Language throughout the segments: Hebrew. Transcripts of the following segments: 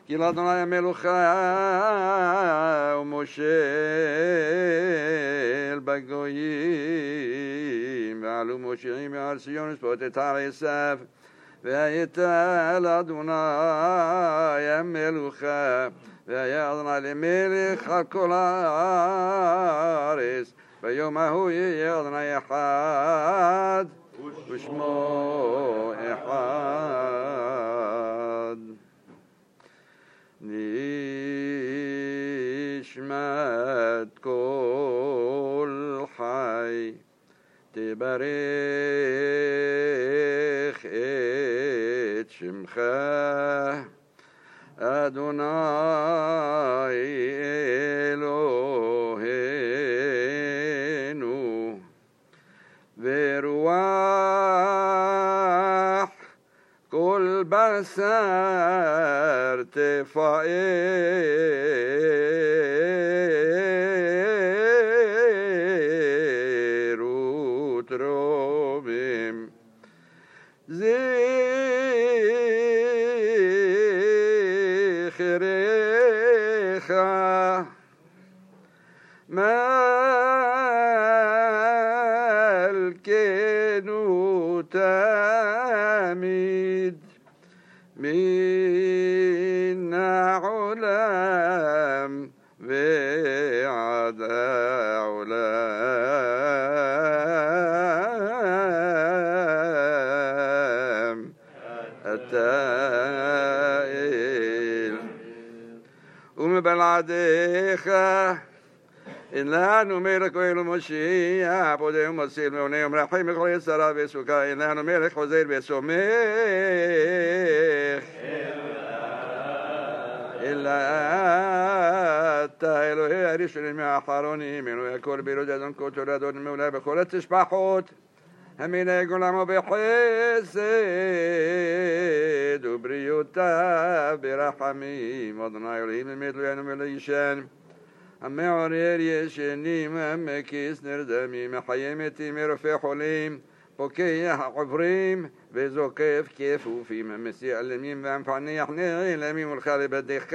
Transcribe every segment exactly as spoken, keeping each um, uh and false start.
כי לאדוני המלוכה ומושל בגויים ועלו מושלים מעל ציון ושפוט את הר עשיו והייתה לאדוני המלוכה והיה אדוני למלך על כל הארץ ביום ההוא יהיה אדוני אחד ושמו אחד. נשמת כל חי תברך את שמך אדוני אלוהינו ורוח כל בשר תפאר ותרומים זכרך מלכנו תמיד מן העולם ועד העולם אתה אל ומבלעדיך אין לנו מלך כהן ומשיח פודה ומציל מעונה ומרחם בכל יצרה וסוכה אין לנו מלך חוזר וסומך אלא אתה אלוהי הראשונים מהאחרונים אלוהי הכל בירוד אדון כל תורה אדון מעולה בכל התשבחות המנהג עולמו בחסד ובריאותיו ברחמים אדוני אלוהים אמת אלוהינו ולאישן המעורר ישנים המקיס נרדמים מחיה מתים מרופא חולים פוקח עוברים וזוקף כפופים המסיע אלמים והמפענח נעלמים ולך לבדך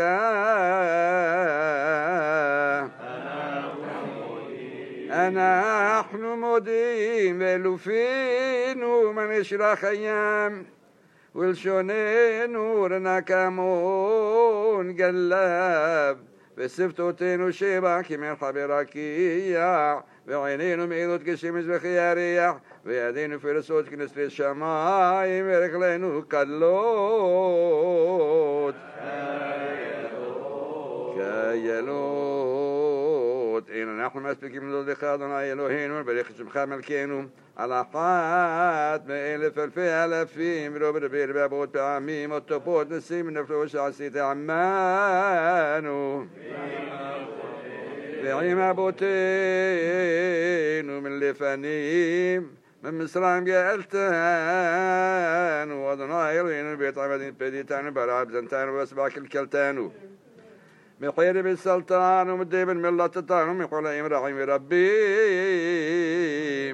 אנחנו מודים ואלופינו מנשרח הים ולשוננו רנקמון גלב ושפתותינו שבע כמלך ברקיע ועינינו מעילות כשמש וכירח וידינו פרסות כנשרי שמיים ורגלינו כדלות כיילות אין אנחנו מספיקים לדוד לך אדוני אלוהינו ולברך את שמך מלכנו על אחת מאלף אלפי אלפים ולא בדבר בעבוד פעמים וטופות נשים ונפלו שעשית עמנו ועם אבותינו מן לפנים ממצרים גאלתנו אדוני אלוהינו בית עבדים פדיתנו ברעב זנתנו ואסבע כלכלתנו מחיר بالسلطان ومدي بالملة تطان ومحولهم رحيم ربهم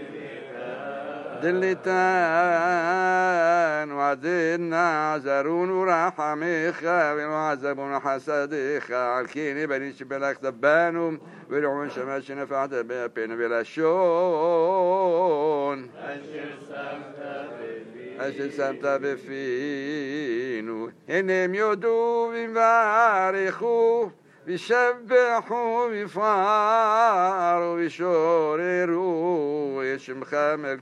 دلتان وعدنا عزرون ورحميخ وعزبون حسديخ عالكيني بنيش بلاك دبانهم ولعون شماش نفعت بين بلا شون أشل سمتا بفينو هنم يدو ويبارخوا ويشبحوا ويفاروا ويشورروا يشمخ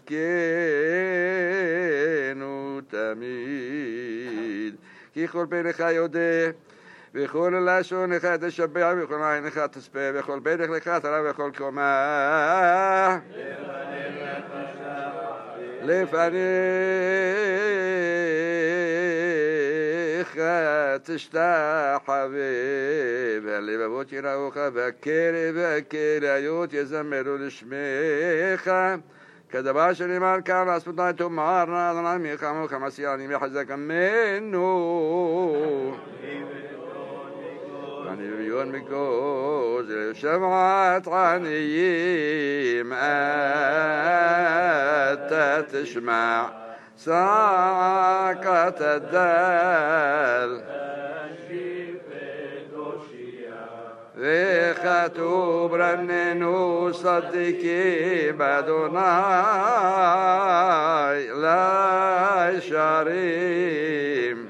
ملكينو تميد كي خل بينك يودي وכל לשונך תשבח וכל עינך תספה וכל בדך לך תרא וכל קומה לפניך תשתחווה והלבבות יראוך והכליות יזמרו לשמך כדבר שנאמר כאן לעשותיי תאמרנה אדוני מלחמוך מסיעני מחזק ממנו אני ביון מגוז שבעת עניים אתה תשמע צעקת הדל וכתוב רננו צדיקים באדוני לישרים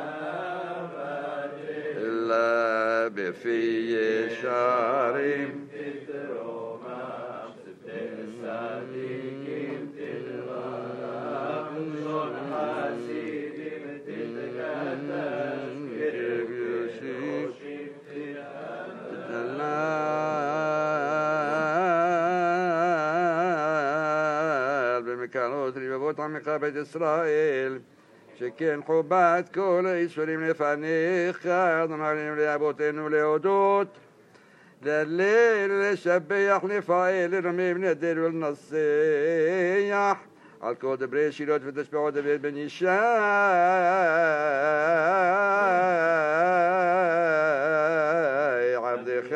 אלא בפי ישרים במקלות רבבות עמך בית ישראל שכן חובת כל האיסורים לפניך אדוני אלוהינו לאבותינו להודות להלל לשבח לפעל לרומם נדר ולנסח על כל דברי שירות ותשבחות דוד בן ישי עבדך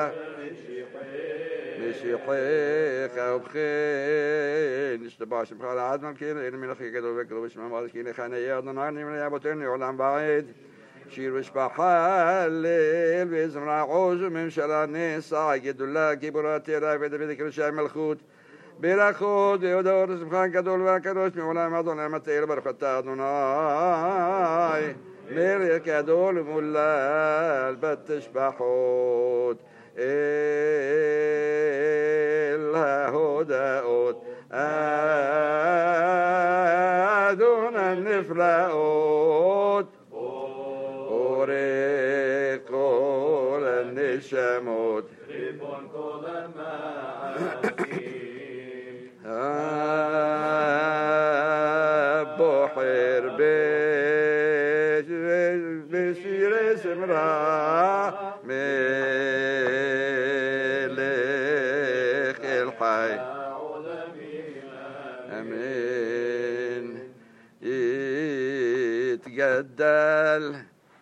משיחך ובכן נשתבח שמך לעד מלכנו אין מלכי גדול וקרוב ושמע מלכי לכנה יהיה אדוני אלוהינו לאבותינו לעולם ועד שיר ושבחה הלל וזמרה עוז וממשלה נשא גדולה גיבורה תהילה ודוד קדושי מלכות ברכות והודעות לשמך הגדול והקדוש מעולם עד עולם התהילה ברוך אתה אדוני מלך גדול ומולל בתשבחות אל ההודעות אדון הנפלאות אורך כל הנשמות ריבון כל המעשים הבוחר בשירי זמרה מלך אל חי אמן יתגדל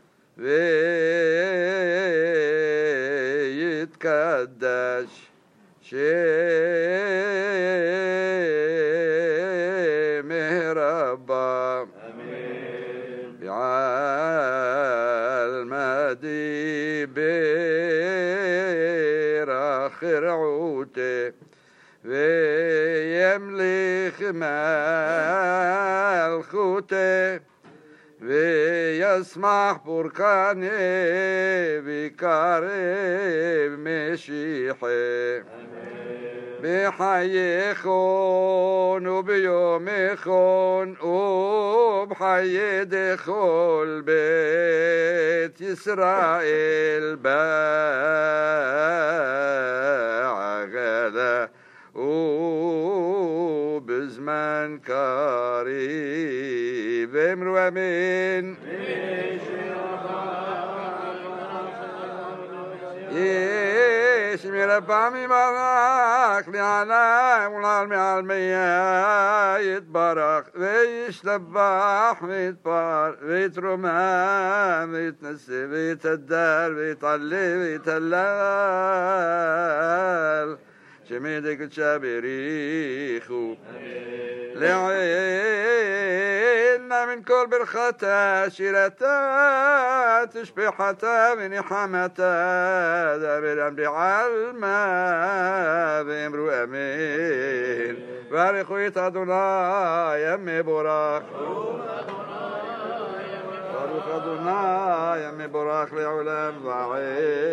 ויתקדש שמי רבה ועל מדי ברח רעותי וימליך מלכותי וישמח פורקני ויקרב משיחי בחייכון וביומכון ובחיי דכל בית ישראל בעגלה ובזמן קריב אמרו אמן יש מרפא ממרח לעלי ולעל מעל מיה יתברך וישתבח ויתפאר ויתרומם ויתנשא ויתהדר ויתעלה ויתהלל שמי קדשה בריחו לעילנה מן כל ברכתה שירתה תשבחתה ונחמתה דברם בעלמה ואמרו אמן ברכו את אדוני מבורך ברוך אדוני מבורך לעולם ועד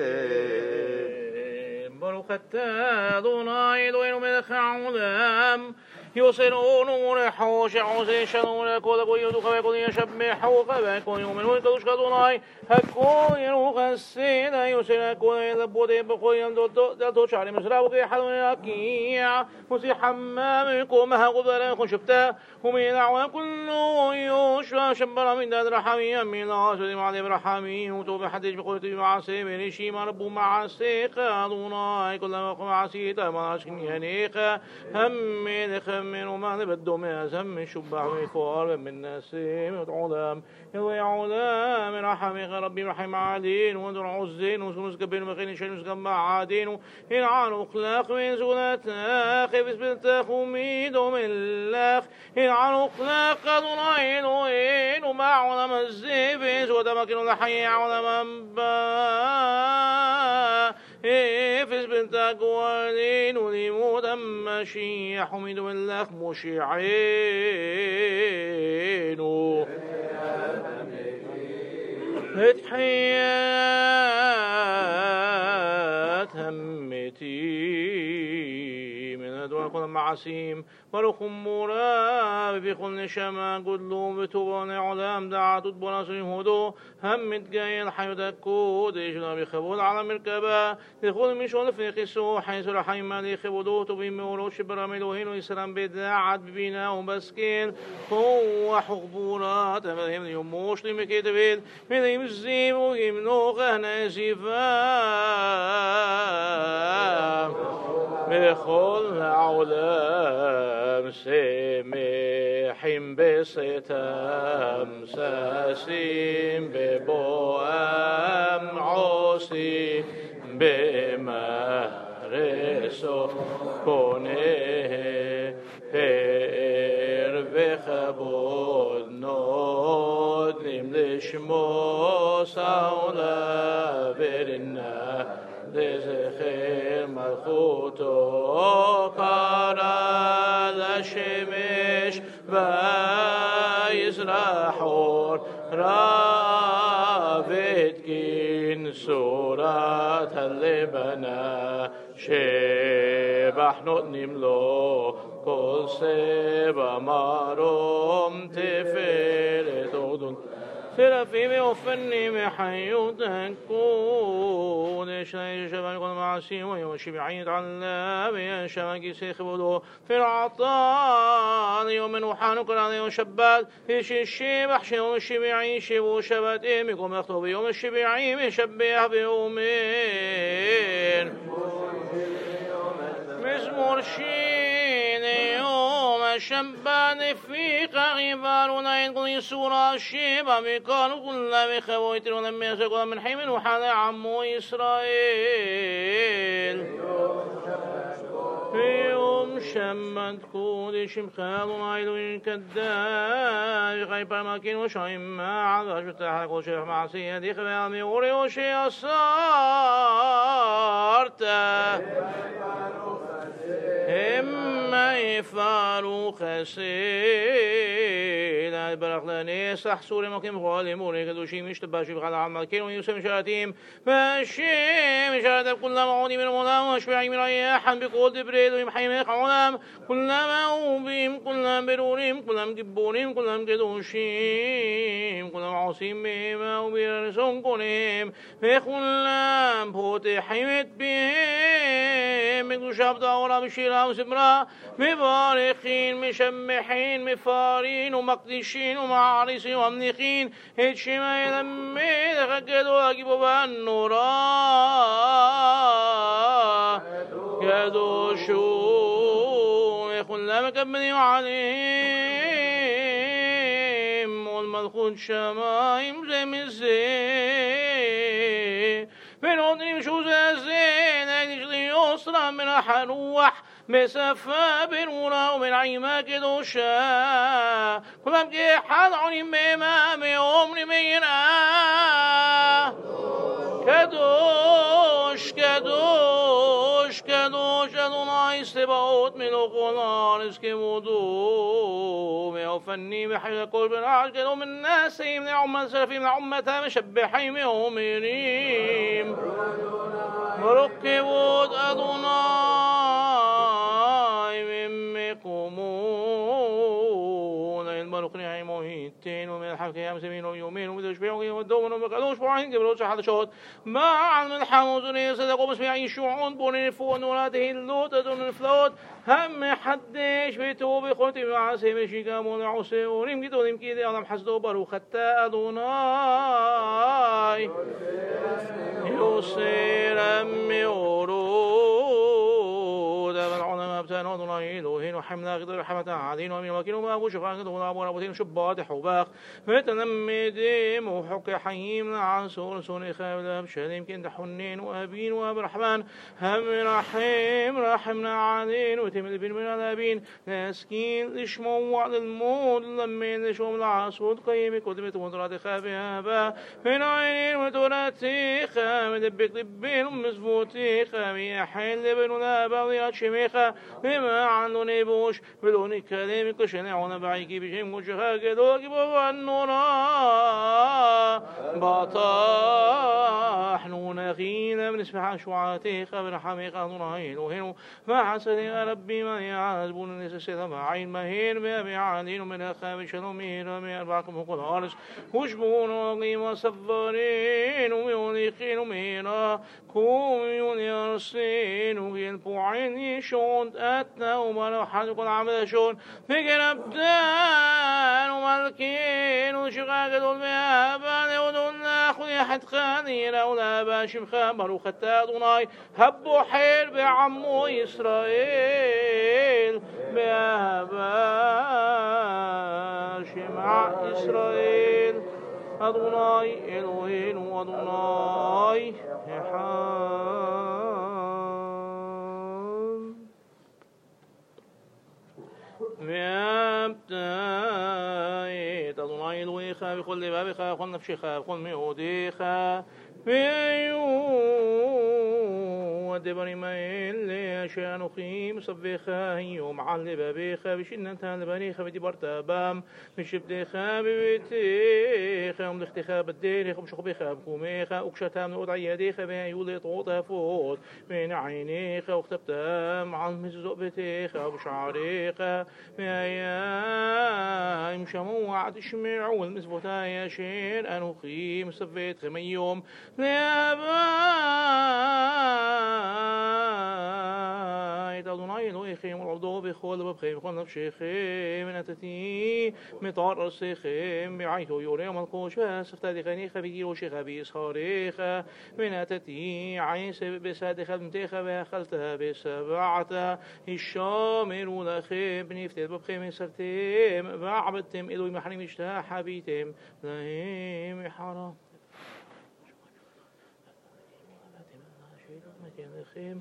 ברוך אתה אדוני אלוהינו מלך העולם يوصلون ونحوش عوزيشون لكل أبو يدوك ويكون يشبحوك ويكون يؤمنون كدوش كدوناي هكون يروك السين يوصل كون يذبوتي بقول يمدو شعري مسرابك يحلون الأكيع مسي حمامكم هقبل يكون شبتا ومن أعوام كله يوشوا شبرا من داد رحمي من أسود معذب رحمي وتوب حديث بقولتي معصي من شيما ربو معصيك أدوناي كل ما قم عصيت ما أشكني هنيك هم من خم من وما نبدو ما زم شبع ويفور من نسيم وتعلم يضيع علا من رحمك ربي رحم عادين ودرع الزين وسنسك بين مخين شنسك معادين إن عانوا خلاق من زغلتاخ بسبلتاخ وميد وملاخ إن عانوا خلاق دونين وين وما علم الزيبس ودمكن لحي علم أنبا قوانين ولموت أمشي حميد بالله مشيعين تحيات همتي من أدوان كل معاسيم ولكم مراب بكل نشما قدلوم بتوبان علام دعاتت بناصر هدو همت جاي الحي دكود إجنا بخبود على مركبة دخول مشون في قصو حيث الحي مالي خبودو تبين مولو شبرا ملوهين وإسلام بداعت ببينا ومسكين هو حقبورات أمرهم يوموش لمكتبين من يمزيم ويمنوغه نزيفا بكل عالم سمحين بستم ساسين ببوام عاصي بمهرسو كونه هر بخبود نودلم لشمو سولا برنا لزخير ملخوتو كارا لشمش ويزرحور رافتكين سورة اللبنا شبح نؤنم له كل سبا ماروم تفير تودن سرافيم وفني محيو تكون شاي شبان يكون معسي ويوشي بعيد على بيا شبان سيخ بدو في العطان يوم وحان كل على يوم شبات فيش الشبح شيوم الشبيعي شبو شبات إيم يكون مخطوب يوم الشبيعي مشبه بيومين مزمور شين يوم شبان في غيبارنا ينقضي سورة الشيبة مكان كل بخويتر لم يسقط من حيم وحال عمو إسرائيل في يوم شمت كود شمخال ونايل كداج غيبار ماكين وشايم مع عذاش وتحرك وشيخ معصية دي خبامي وري وشي أصارته إما يفعلوا خسيل البرقلاني سحسور مقيم غالي موري كدوشي مشتباشي بخال عمال كيلو يوسف شراتيم فاشي مشارات كل معوني من المنام واشبعي من رياحا بقول دبريد ويمحي ميق علام كلما أوبيم كلما بروريم كلما دبوريم كلما كدوشيم كلما عصيم بهما وبرسون كونيم فكلام بوتي حيمت بهم مكدوش عبدا ورا بشيرا وسبرا مبارخين مشمحين مفارين ومقدشين ومعارسين ومنيخين هتشما يلمي دخقدوا أجيبوا بانورا كدوشون يقول لما كبني عليهم والملخون شمايم زي مزين من أدري شو زين أجلي يسرى من حروح مسافة بالورا ومن عيما كدوشا كلام كي حد عني ميما ميومني مينا كدوش كدوش كدوش أدوناي استبعوت من القرآن اسكي ودو ميوفني بحيث كل بن عاد كدو من الناس من عمة سلفي من عمة مشبحي ميومريم مركبوت أدوناي ممكمون الملوك نعي موهيتين ومن الحفك يامسمين ويومين ومن تشبيعون ودومن ومقالوش بعين قبلوش أحد شهود مع الملحم وزنية صدقوا بس بيعين شعون بونين فون ولاده اللوت أدون الفلوت هم حدش بيتوب بخوتي مع سيمي شيكامون عوسي وريم كدو ديم كيدي أنا محسدو برو خطا أدوناي يوسير أمي ورود أبن عنا أتانا أدوناي إلهينا حمنا غدر رحمة عادين ومن وكيل وأبو شفاعة دون أبو أبوتين شبات حباخ فتنمدين وحق حيم عسول سون خابل بشهدين كنت حنين وأبين وأب الرحمن هم رحيم رحمنا عادين وتمد بين من الأبين ناسكين لشمو وعد الموت لمين لشوم العسود قيم كتبت مدرات خابها با من عين وتراتي خامد بك دبين ومزبوطي خامي حين لبن لا بغيات شميخة لما عنو نيبوش بلوني كلامي كشنعون بعيكي بشيم وجهها قدوك بابا النورا باطاح نونخين من اسمح شوعاتي خبر حميقة نورهين وهنو فحسن يا ربي ما يعذبون الناس السيدة معين مهين بأبي عالين ومن أخاب شنومين ومن أربعكم هكو العرس وشبون وقيم صبارين وميونيخين ومينا كوميون يرسين وقين بوعين يشون أتنا وما حدكم عمل شون فكر أبدان وملكين وشغاق دول بيابان ودول ناخذ أحد خانينا ولا باشم خامر وختا دوناي هبو حير بعمو إسرائيل بياباشم مع إسرائيل أدوناي إلهين وأدوناي حام ويابتايت أدوناي إلويخا بكل بابخا بكل نفشخا بكل ميوديخا ودبري مايل لأشياء خيم صبيخا يوم على بابيخا بشنتها لبنيخا بدي برتابام بشبديخا ببيتيخا ومدختيخا بديريخا بشخبيخا بكوميخا وكشتها من أدعي يديخا بها يولي طوطها فوت من عينيخا واختبتها مع المزوق بتيخا وبشعريخا بأيام شموع تشمع والمزبوطا يا شير أنو خيم صبيت خمي يوم لأبايت أدوناي إلهي خيم والعبدو بخول وبخيم بخول نفشي خيم نتتي مطار السيخيم بعيتو يوريم القوش فاستفتادي خنيخة بجيرو شيخة بيسخاريخة منتتي عيس بساد خدمتيخة بخلتها بسبعتها الشامر ولخيم بنفتد ببخيم سرتيم بعبدتم إلهي محرم اشتها حبيتم لهم حرام خيم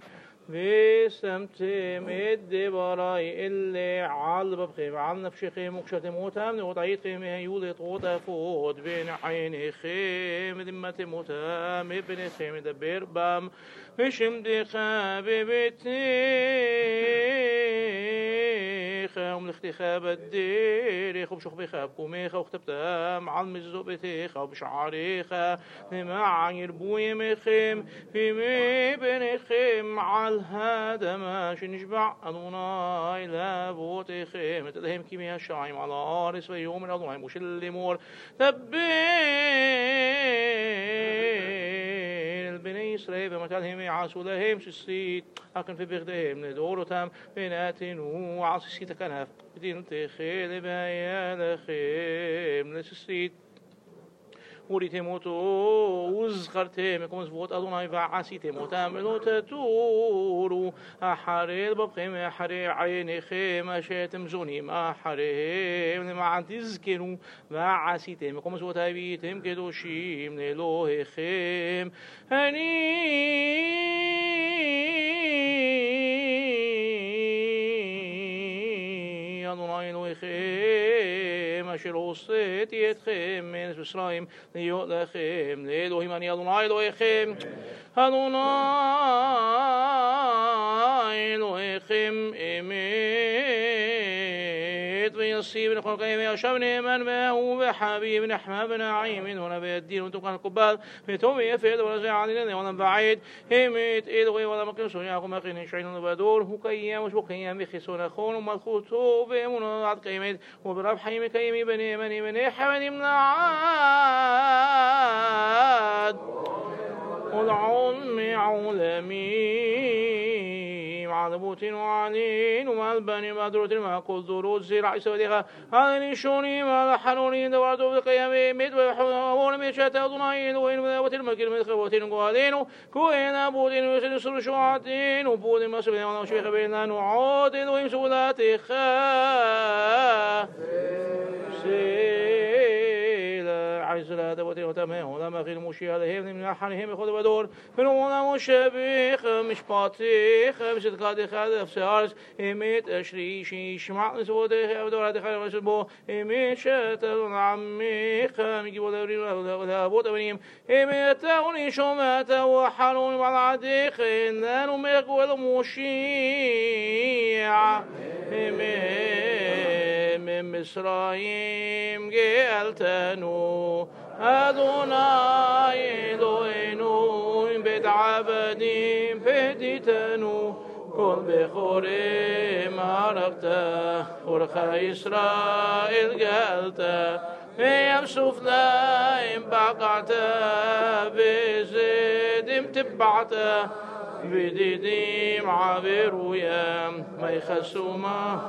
بسمتم الدبراي اللي عال ببخيم عال نفشي خيم وكشتم وتام وطعيد خيم يولي طوطة فود بين عيني خيم دمة موتام ابن خيم دبير بام مشم دي خابي بتيخا وملختي خاب الديريخ وبشخ بخاب كوميخا واختبتها مع المزو بتيخا وبشعريخا مع يربوي مخيم في مي بن خيم على هذا ماشي نشبع أدوناي لا بوتي خيم تدهم كيميا الشايم على عارس ويوم من أدوناي مش اللي مور تبين بني إسرائيل بمثلهم يعاسوا لهم شسيت لكن في بغدهم ندور تام بناتين وعاصي سيتا كنف بدين تخيل بيا لخيم لسيت وريتموتو وزخرتم كم زبوت أدوناي وعاسيتم وتعملوا تتوروا أحرير ببخيم أحرير عيني خيم شيتم زونيم أحرير لما عن تذكروا وعاسيتم كم زبوت أبيتم كدوشيم للوه خيم هني أدوناي لوه خيم أشير وصيت يتخيم من إسرائيل ليوت لخيم لإلهي من أدوناي لوه خيم أدوناي لوه خيم إميت ويصيب نخلق إيمي أشبني من بهو بحبيب نحمى بنعيم هنا بيدين وتقن القبال بتومي يفيد ورزع علينا ولا بعيد إميت إلهي ولا مقيم سنياكم مقين يشعين بدور هو كيام وشبقيام بخسون خون وملخوتو بأمنا عد قيمت وبرب حيم كيمي بني مني مني حمد من عاد والعلم علمي مع ذبوتين وعنين ومع البني مع دروتين مع كل ذرود زراع سوديها هذا الشوني مع الحنونين دواتو بقيام ميت وحول ميشات أضنائين وين وتر مكر من خواتين قوادين كوين أبودين ويسن سر شواتين وبودين مسبين ونشيخ بيننا نعودين ويمسولات خا عزلا دوتي وتمه ولا ما غير مشي عليهم من أحنهم يخذ بدور من ولا مشبيخ مش باطيخ مش قادر خاد في سارس إميت أشري شي شمع سوده بدور هذا خير مسبو إميت شتى عمي خام يجيبوا دوري ولا بود أبنيم إميت أوني شمات وحنون مع العديق إننا مقول مشيع من مصرايم قلتنو أدوناي دوينو بدعبدين بديتنو كل بخوري مارقتا ورخا إسرائيل قلتا ميم سفنا إم بقعتا بزيد تبعتا بديديم عبرويا ما يخسوما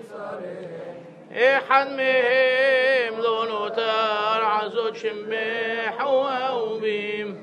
إحد مهم لونو تار عزود شمح وأوبيم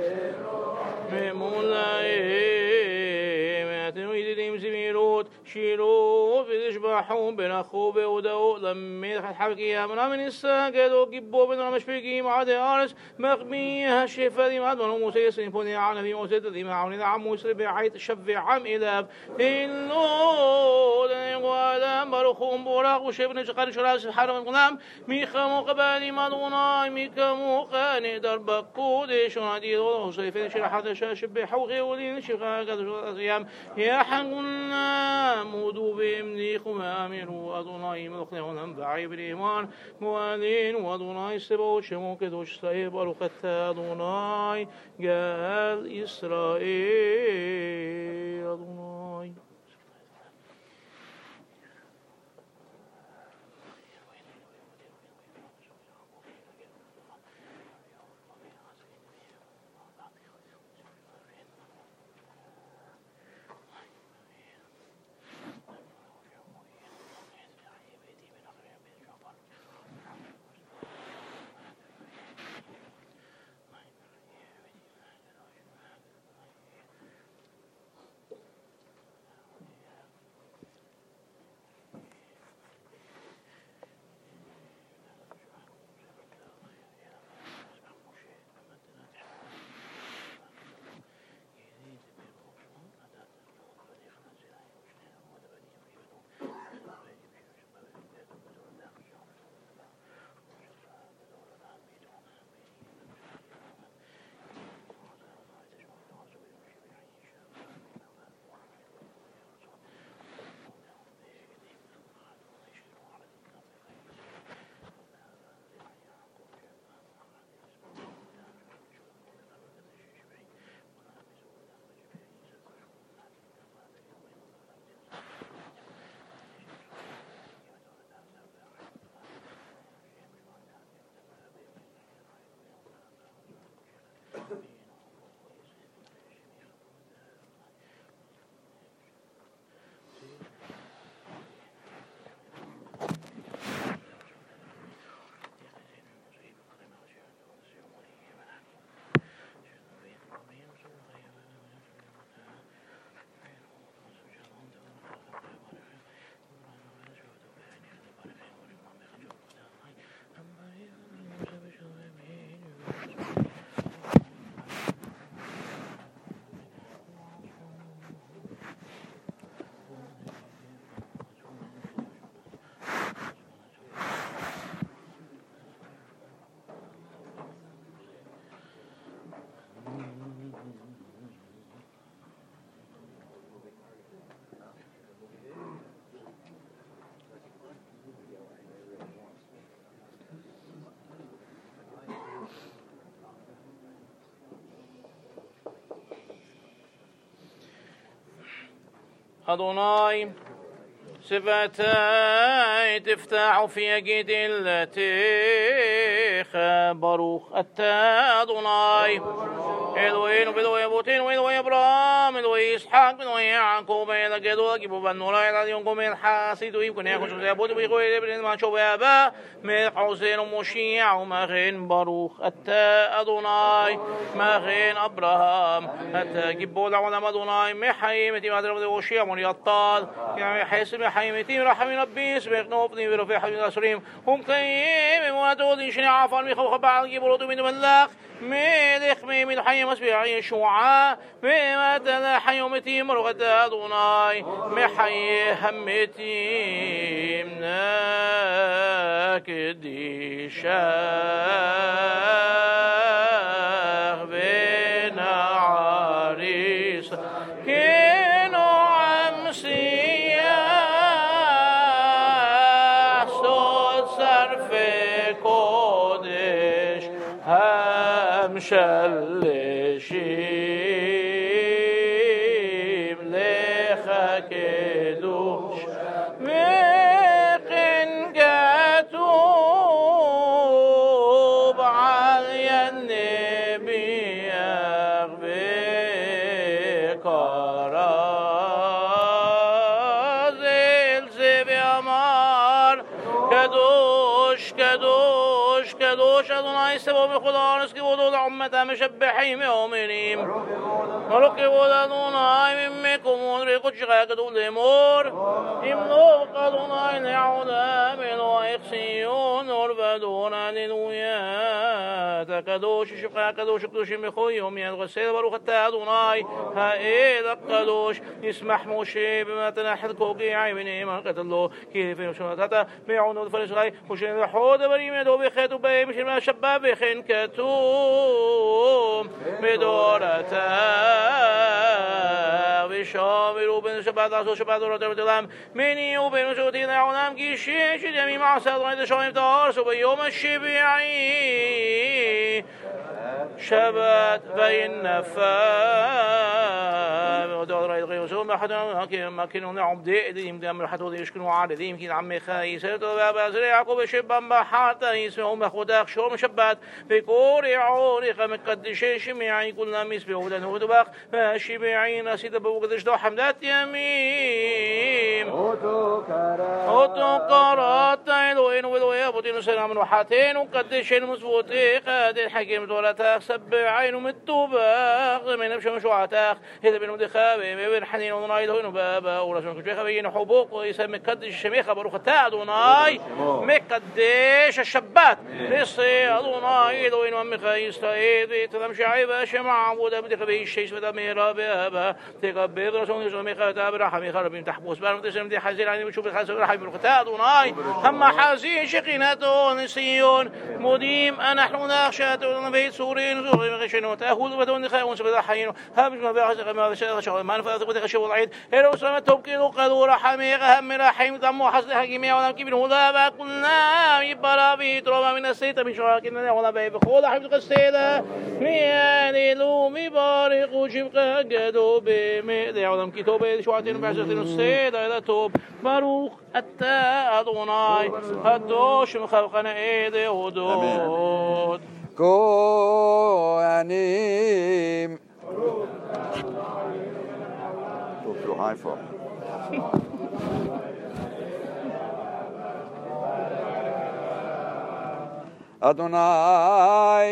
ممولايم يتنوي ديم زميروت شيرو بيشبحون بين أخوبه ودو لما يدخل حبكي أمنا من الساقد وقبوا بين رمشبكي مع دارس مغميها الشفا دي مع دونه موسى سنفوني عنا في موسى دي معوني نعم موسى بعيد شفع عم إلاب إلو ولا مرخوم براق وشبن شقر شراس حرم الغلام ميخا مقبالي مدونا ميخا مقاني درب كودي شنادي دولو سيفين شرحة شاشب حوغي ولين شقا قد شرط يا حقنا مودو بإمنيكم آمنوا أدوناي ملقنهم بعي بالإيمان موالين وأدوناي سبو شموك دوش سيب ألوكت أدوناي قال إسرائيل أدوناي أدوناي صفتي تفتح في يد التي ברוך אתה אדוני אלוהינו ואלוהי אבותינו ואלוהי אברהם אלוהי יצחק ואלוהי יעקב ואל הגדול הגיבור והנורא אל עד יום קומל חסידויים כניה חושבי אבות ובריחוי לבני זמן שווה הבא מלך עוזר ומושיע ומכן ברוך אתה אדוני מכן אברהם אתה גיבור לעולם אדוני מחיים מתים עד רבי הושיע מוני עטל חסד מחיים מתים רחמים רבי סמך נופנים ורופא חיים אסורים ומקיים אמונתו דין שני עפר מחוך בעל גיבורות ומתמלך ملك ميمين حي مسبيع يشوعا بمدى حي ومتي مرغد أدوناي محي همتي مناك دي شاخ بين عريس كينو عمسيا صوت صرف قدش مشلشيم لך קדוש וכן כתוב על ינביח וקרא אל זה ואמר קדוש קדוש קדוש אדוני סבו בכל הארץ כבודו לעומתה משבחים ואומרים מלוך כבוד אדוני ממקומות וקודשך כתוב לאמור ימלוך אדוני לעולם אלוהיך ציון אור ודור הללויה אתה קדוש ישבחך הקדוש הקדושים בכל יום יד חסד ברוך אתה אדוני האל הקדוש ישמח משה במתנה חלקו גאי ונאמר כתלו כי לפעמים שמעת בעונות פלסחי משה לחוד דברים ידו בחטא ובהם בשביל השבת וכן כתוב בדורתה ושומרו בין שבת לעשות שבת דורות בתלם מני ובין משרותי לעולם כי ששת ימים עשה אדוני לשומעים את הארץ וביום השביעי שבת וינפל ودور الغيب وسوم حتى ما كانوا نعم دائم دائم حتى يشكنوا عارضين كي عمي خايسات وبازر يعقوب شبان بحارتا يسمعهم خداق شوم شبات بكور عوري مقدش شميعي كلنا مسبه ودن ودباق فشبيعين سيد بوقدش دو حمدات يمين اوتو قرات الوين ولويا بوتين سلام وحاتين وقدش المسبوتي قادر حكيم دولتك سبعين ومتوباق من بشم شوعتك هذا بين مدخابه بين حنين ونايد هون بابا ورسولك شيخ بين حبوق ويسمى قدش الشميخه بروخ تا ادوناي مقدش الشبات لسي ادوناي دوين ومخايستايد تدم شعيبه شمع عبود بدخبي الشيش بدا ميرا بابا تقبل رسول الشميخه تاب رحمي خرب تحبوس بار متسم دي حزين يعني بشوف الخاص رحمي بروخ تا ادوناي هم حزين شقينته نسيون مديم نحن نخشى بيت سورين سورين غشنو تاخذ بدون خاون سبدا حين هم ما بيعش ما شغل ما نفذ قد خشوا العيد هلو سلامة توكيد وقدور رحميغ هم رحيم دم وحسن حكيمية ولا كبير هذا بقولنا يبرا بيتروما من السيت من شراكنا ولا بيبخول حفظ السيدة ميان لومي بارق وشبق قدو بمدع ودم كتوب شواتين بعشرين السيدة إلى توب باروخ أتا أدوناي هدوش مخلقنا إيدي ودود كوانيم Too high for Adonai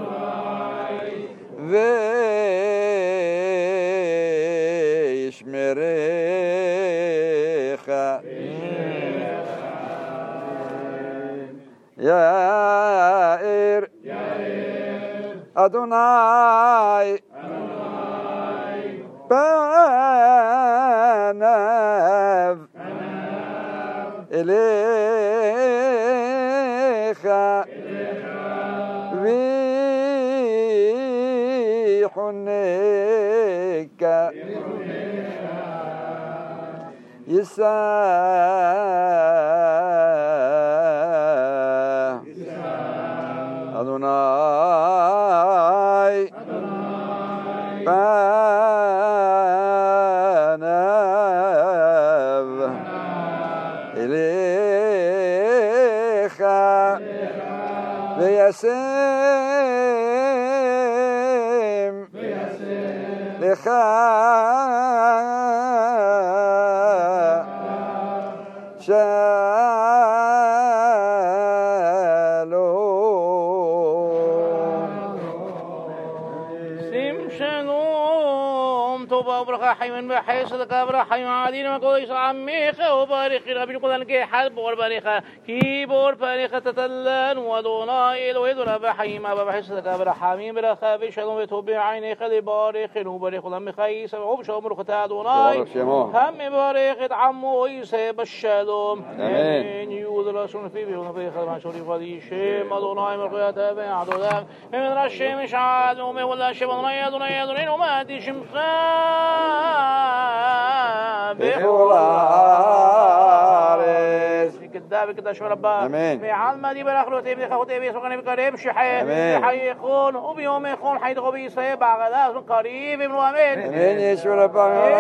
ve'ishmerecha Yair Adonai Panav Elecha Vihuneka Yisa Adonai Panav Elecha וישם לך حيمن بحيث ذكر حيم عادين وقويس عميخ وبارخ ربي قدن كي حلب وربارخ كي بور بارخ تتلن ودوناي الويد رب حيم بحيث ذكر حميم برخ بشلون وتوب عيني خلي بارخ وبارخ لم خيس وبشوم رختا دوناي هم بارخ عمو يسب الشلوم امين يود رسول في بيون في خدمه شوري قدي شيم دوناي مرقيات بعدودم من رشم شاد ومن ولا شبنا دوناي دوناي وما دي شمخا بخلارس كذاب كذا شو ربا بعلم دي بالاخره تبي خوتي بي سكن بقريب شحي حي يكون وبيوم يكون حي تغبي يصيب بعد قريب من امين امين يشو ربا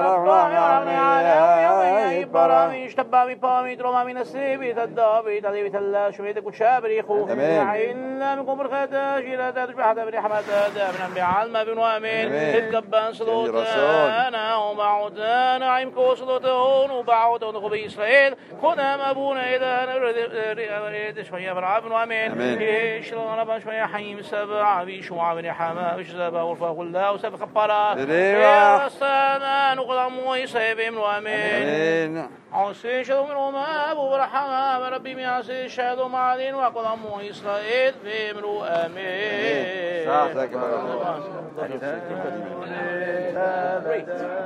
برامي اشتبابي بامي تروما من السيبي تدابي تدبي تلا شويتك وشابريخو عينا من قبر خداش الى تشبه هذا برحمه دابنا بعلم بن امين الكبان صلوت انا وبعودنا عيمك وصلوتون وبعودون غبي اسرائيل خدام ابونا اذا نريد شويه برعب امين ايش ربنا شويه حيم سبع بيشوع بن حما وش زبا ورفاه الله وسب خبره يا السنه نقدم ويسيب من امين عسى شهدوا من وما ابو برحمه ربي من عسى شهدوا معدين وقدم اسرائيل في امرو امين